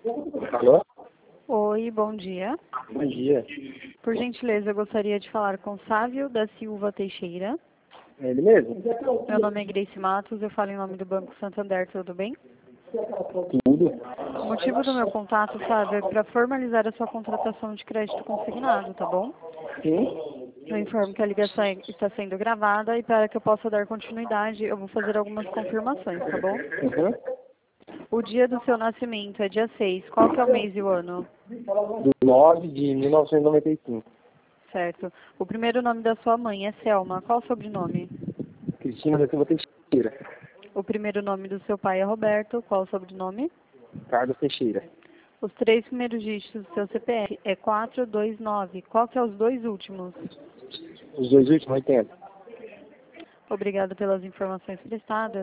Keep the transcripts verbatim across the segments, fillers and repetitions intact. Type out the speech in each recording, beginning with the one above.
Alô? Oi, bom dia. Bom dia. Por gentileza, eu gostaria de falar com Sávio da Silva Teixeira. É ele mesmo? Meu nome é Grace Matos, eu falo em nome do Banco Santander, tudo bem? Tudo. O motivo do meu contato, Sávio, é para formalizar a sua contratação de crédito consignado, tá bom? Sim? Eu informo que a ligação está sendo gravada e para que eu possa dar continuidade, eu vou fazer algumas confirmações, tá bom? Uhum. O dia do seu nascimento é dia seis. Qual que é o mês e o ano? Do nove de mil novecentos e noventa e cinco. Certo. O primeiro nome da sua mãe é Selma. Qual o sobrenome? Cristina da Silva Teixeira. O primeiro nome do seu pai é Roberto. Qual o sobrenome? Carlos Teixeira. Os três primeiros dígitos do seu C P F é quatro dois nove. Qual que é os dois últimos? Os dois últimos, oitenta. Obrigada pelas informações prestadas.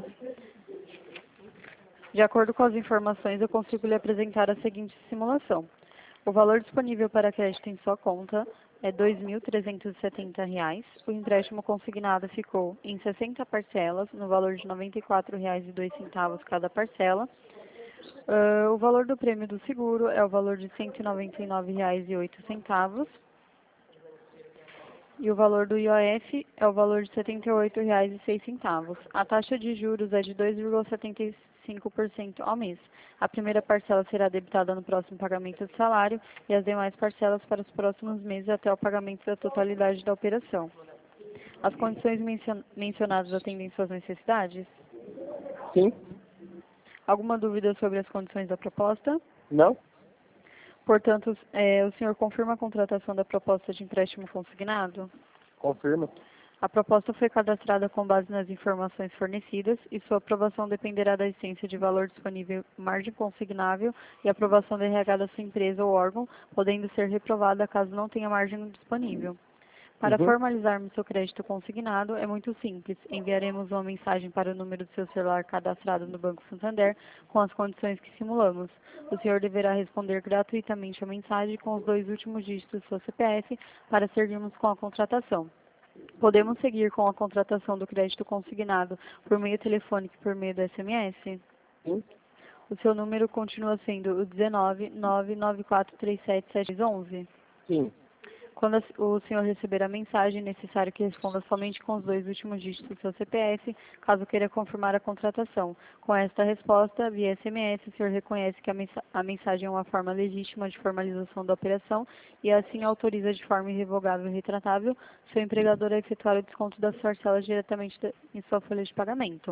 De acordo com as informações, eu consigo lhe apresentar a seguinte simulação. O valor disponível para crédito em sua conta é dois mil trezentos e setenta reais. O empréstimo consignado ficou em sessenta parcelas, no valor de noventa e quatro reais e dois centavos cada parcela. Uh, o valor do prêmio do seguro é o valor de cento e noventa e nove reais e oito centavos. E o valor do I O F é o valor de setenta e oito reais e seis centavos. A taxa de juros é de dois vírgula setenta e cinco por cento ao mês. A primeira parcela será debitada no próximo pagamento do salário e as demais parcelas para os próximos meses até o pagamento da totalidade da operação. As condições mencion mencionadas atendem suas necessidades? Sim? Alguma dúvida sobre as condições da proposta? Não? Portanto, é, o senhor confirma a contratação da proposta de empréstimo consignado? Confirma. A proposta foi cadastrada com base nas informações fornecidas e sua aprovação dependerá da existência de valor disponível, margem consignável e aprovação da R H da sua empresa ou órgão, podendo ser reprovada caso não tenha margem disponível. Para Uhum. formalizarmos seu crédito consignado, é muito simples. Enviaremos uma mensagem para o número do seu celular cadastrado no Banco Santander com as condições que simulamos. O senhor deverá responder gratuitamente a mensagem com os dois últimos dígitos do seu C P F para seguirmos com a contratação. Podemos seguir com a contratação do crédito consignado por meio telefônico e por meio do S M S? Sim? O seu número continua sendo o dezenove, nove nove quatro três sete, sete onze? Sim. Quando o senhor receber a mensagem, é necessário que responda somente com os dois últimos dígitos do seu C P F, caso queira confirmar a contratação. Com esta resposta, via S M S, o senhor reconhece que a, mensa a mensagem é uma forma legítima de formalização da operação e assim autoriza de forma irrevogável e retratável seu empregador a efetuar o desconto das parcelas diretamente em sua folha de pagamento.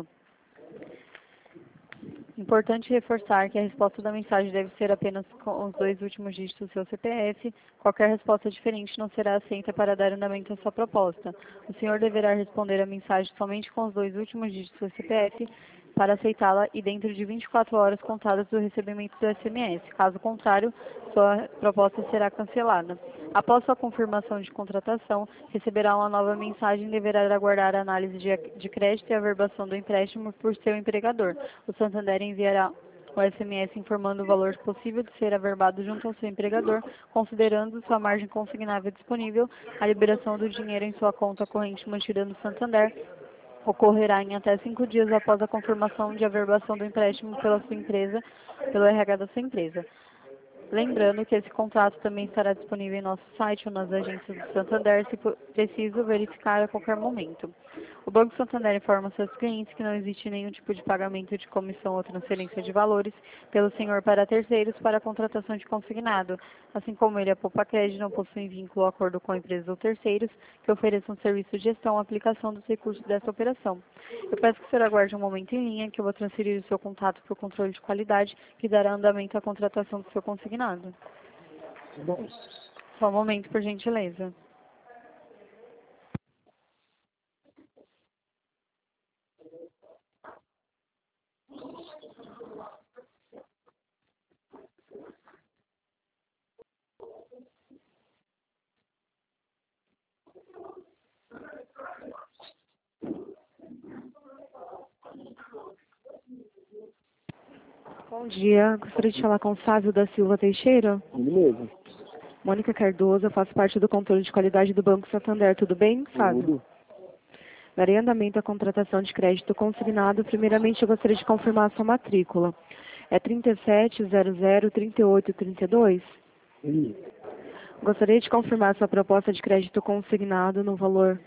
Importante reforçar que a resposta da mensagem deve ser apenas com os dois últimos dígitos do seu C P F. Qualquer resposta diferente não será aceita para dar andamento à sua proposta. O senhor deverá responder a mensagem somente com os dois últimos dígitos do seu C P F para aceitá-la e dentro de vinte e quatro horas contadas do recebimento do S M S. Caso contrário, sua proposta será cancelada. Após sua confirmação de contratação, receberá uma nova mensagem e deverá aguardar a análise de, de crédito e averbação do empréstimo por seu empregador. O Santander enviará o S M S informando o valor possível de ser averbado junto ao seu empregador, considerando sua margem consignável disponível. A liberação do dinheiro em sua conta corrente mantida no Santander ocorrerá em até cinco dias após a confirmação de averbação do empréstimo pela sua empresa, pelo R H da sua empresa. Lembrando que esse contrato também estará disponível em nosso site ou nas agências do Santander, se preciso verificar a qualquer momento. O Banco Santander informa seus clientes que não existe nenhum tipo de pagamento de comissão ou transferência de valores pelo senhor para terceiros para a contratação de consignado, assim como ele, a Poupa Crédito, não possui vínculo ou acordo com empresas ou terceiros que ofereçam serviço de gestão ou aplicação dos recursos dessa operação. Eu peço que o senhor aguarde um momento em linha, que eu vou transferir o seu contato para o controle de qualidade, que dará andamento à contratação do seu consignado. Bom. Só um momento, por gentileza. Bom dia, gostaria de falar com o Sávio da Silva Teixeira. Ele mesmo. Mônica Cardoso, eu faço parte do controle de qualidade do Banco Santander, tudo bem, Sávio? Tudo. Darei andamento à contratação de crédito consignado. Primeiramente, eu gostaria de confirmar a sua matrícula. É trinta e sete, zero zero, trinta e oito, trinta e dois? Isso. Gostaria de confirmar sua proposta de crédito consignado no valor...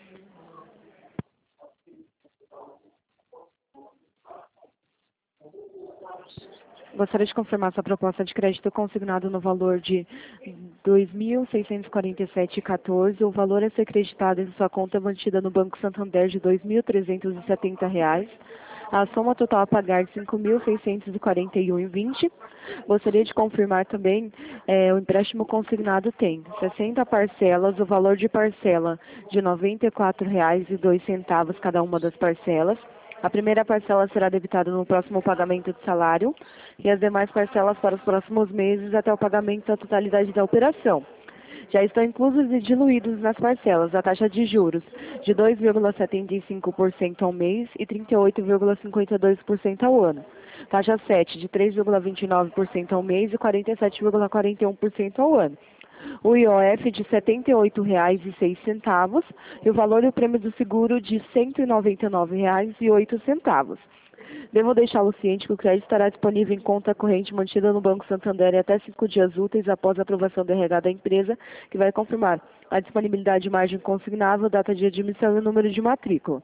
Gostaria de confirmar sua proposta de crédito consignado no valor de dois mil seiscentos e quarenta e sete reais e quatorze centavos. O valor a ser creditado em sua conta mantida no Banco Santander de dois mil trezentos e setenta reais. A soma total a pagar de cinco mil seiscentos e quarenta e um reais e vinte centavos. Gostaria de confirmar também, é, o empréstimo consignado tem sessenta parcelas, o valor de parcela de noventa e quatro reais e dois centavos cada uma das parcelas. A primeira parcela será debitada no próximo pagamento de salário e as demais parcelas para os próximos meses até o pagamento da totalidade da operação. Já estão inclusos e diluídos nas parcelas a taxa de juros de dois vírgula setenta e cinco por cento ao mês e trinta e oito vírgula cinquenta e dois por cento ao ano. Taxa sete de três vírgula vinte e nove por cento ao mês e quarenta e sete vírgula quarenta e um por cento ao ano. O I O F de setenta e oito reais e seis centavos e o valor do prêmio do seguro de cento e noventa e nove reais e oito centavos. Devo deixá-lo ciente que o crédito estará disponível em conta corrente mantida no Banco Santander até cinco dias úteis após a aprovação do R H da empresa, que vai confirmar a disponibilidade de margem consignável, data de admissão e número de matrícula.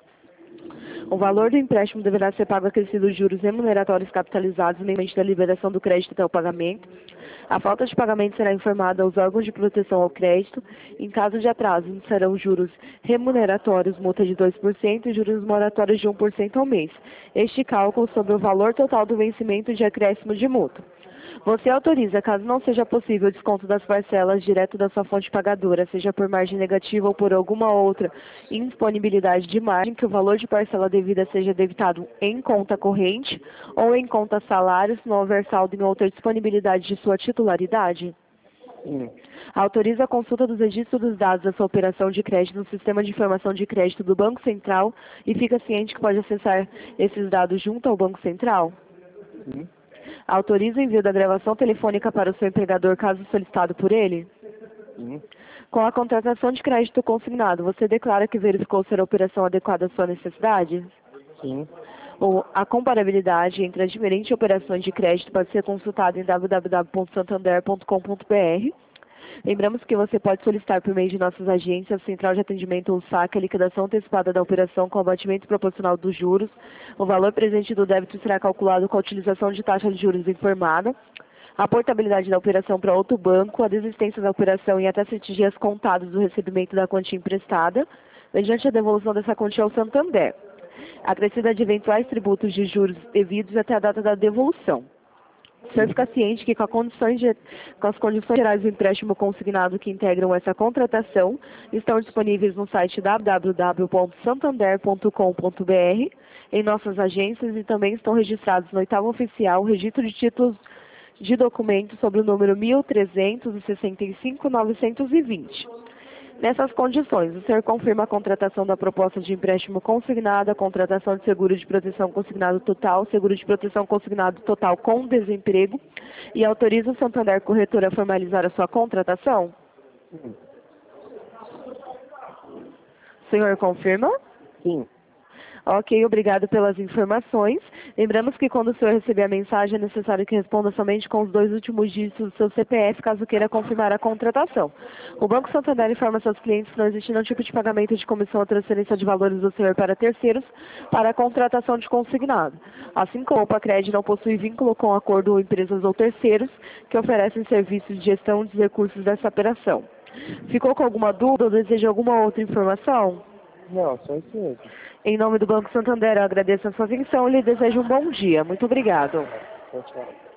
O valor do empréstimo deverá ser pago acrescido dos juros remuneratórios capitalizados no momento da liberação do crédito até o pagamento. A falta de pagamento será informada aos órgãos de proteção ao crédito. Em caso de atraso, serão juros remuneratórios, multa de dois por cento e juros moratórios de um por cento ao mês. Este cálculo sobre o valor total do vencimento de acréscimo de multa. Você autoriza, caso não seja possível o desconto das parcelas direto da sua fonte pagadora, seja por margem negativa ou por alguma outra indisponibilidade de margem, que o valor de parcela devida seja debitado em conta corrente ou em conta salário, se não houver saldo em outra disponibilidade de sua titularidade? Sim. Autoriza a consulta dos registros dos dados da sua operação de crédito no Sistema de Informação de Crédito do Banco Central e fica ciente que pode acessar esses dados junto ao Banco Central? Sim. Autoriza o envio da gravação telefônica para o seu empregador, caso solicitado por ele? Sim. Com a contratação de crédito consignado, você declara que verificou ser a operação adequada à sua necessidade? Sim. Ou a comparabilidade entre as diferentes operações de crédito pode ser consultada em w w w ponto santander ponto com ponto b r. Lembramos que você pode solicitar por meio de nossas agências, Central de Atendimento ou saque, a liquidação antecipada da operação com abatimento proporcional dos juros. O valor presente do débito será calculado com a utilização de taxa de juros informada. A portabilidade da operação para outro banco, a desistência da operação em até sete dias contados do recebimento da quantia emprestada, mediante a devolução dessa quantia ao Santander. Acrescida de eventuais tributos de juros devidos até a data da devolução. O senhor fica ciente que com, a condições de, com as condições gerais do empréstimo consignado que integram essa contratação estão disponíveis no site w w w ponto santander ponto com ponto b r, em nossas agências e também estão registrados no oitavo oficial registro de títulos de documentos sobre o número mil trezentos e sessenta e cinco, novecentos e vinte. Nessas condições, o senhor confirma a contratação da proposta de empréstimo consignado, a contratação de seguro de proteção consignado total, seguro de proteção consignado total com desemprego e autoriza o Santander Corretora a formalizar a sua contratação? Sim. O senhor confirma? Sim. Ok, obrigado pelas informações. Lembramos que quando o senhor receber a mensagem é necessário que responda somente com os dois últimos dígitos do seu C P F, caso queira confirmar a contratação. O Banco Santander informa seus clientes que não existe nenhum tipo de pagamento de comissão ou transferência de valores do senhor para terceiros para a contratação de consignado. Assim como o Pacred não possui vínculo com acordo ou empresas ou terceiros que oferecem serviços de gestão de recursos dessa operação. Ficou com alguma dúvida ou deseja alguma outra informação? Não, só isso mesmo. Em nome do Banco Santander, eu agradeço a sua atenção e lhe desejo um bom dia. Muito obrigado. Tchau, tchau.